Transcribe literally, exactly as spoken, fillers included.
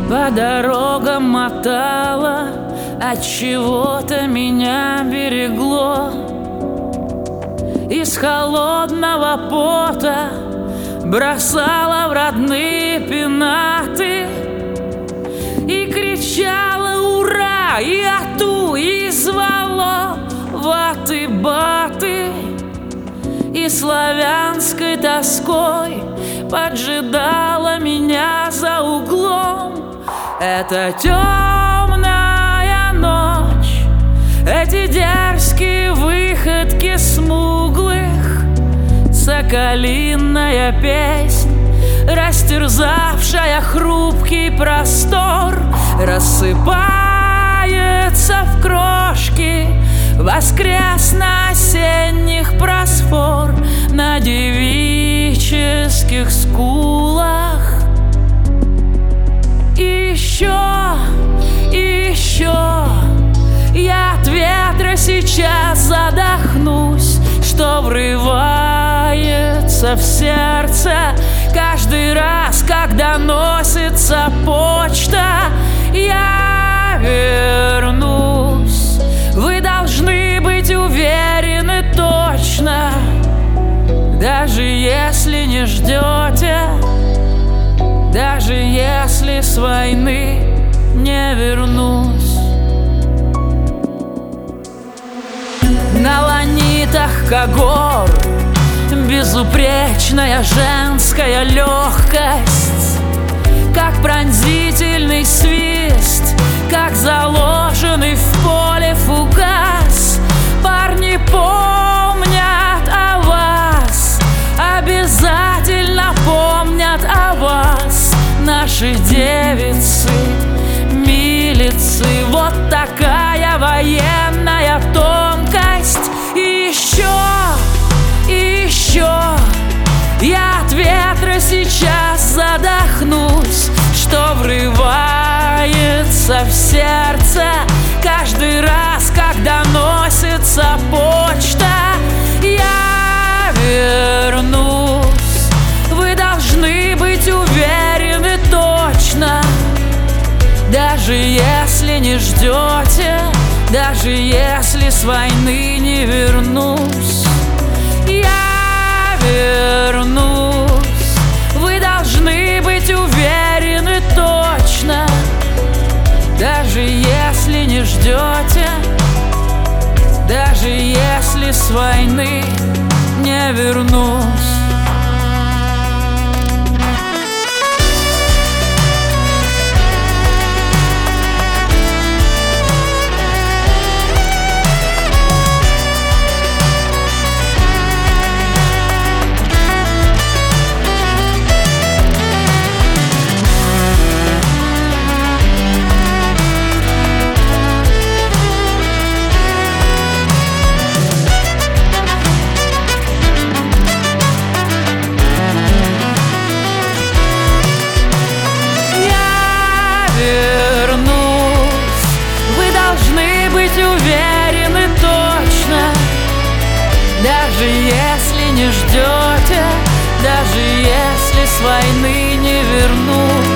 По дорогам мотала, от чего-то меня берегло. Из холодного пота бросала в родные пенаты и кричала «Ура!» и ату, и звало ваты-баты. И славянской тоской поджидала меня за углом. Это темная ночь, эти дерзкие выходки смуглых, соколиная песнь, растерзавшая хрупкий простор, рассыпается в крошки воскресно-осенних просфор на девических скулах. И еще, и еще я от ветра сейчас задохнусь, что врывается в сердце каждый раз, когда носится почта. Я вернусь. Вы должны быть уверены точно, даже если не ждете, даже если с войны не вернусь. На ланитах Когор безупречная женская легкость, как пронзительный свист, как заложенный в поле фугас. Парни помнят о вас, обязательно помнят о вас. Наши девицы, милицы, вот такая военная тонкость. И еще, и еще я от ветра сейчас задохнусь, что врывается в сердце каждый раз, когда носится почта. Я вернусь. Вы должны быть уверены точно, даже если не ждете, даже если с войны не вернусь. Я вернусь. Вы должны быть уверены точно, даже если не ждете, даже если с войны не вернусь. Уверены точно, даже если не ждете, даже если с войны не вернусь.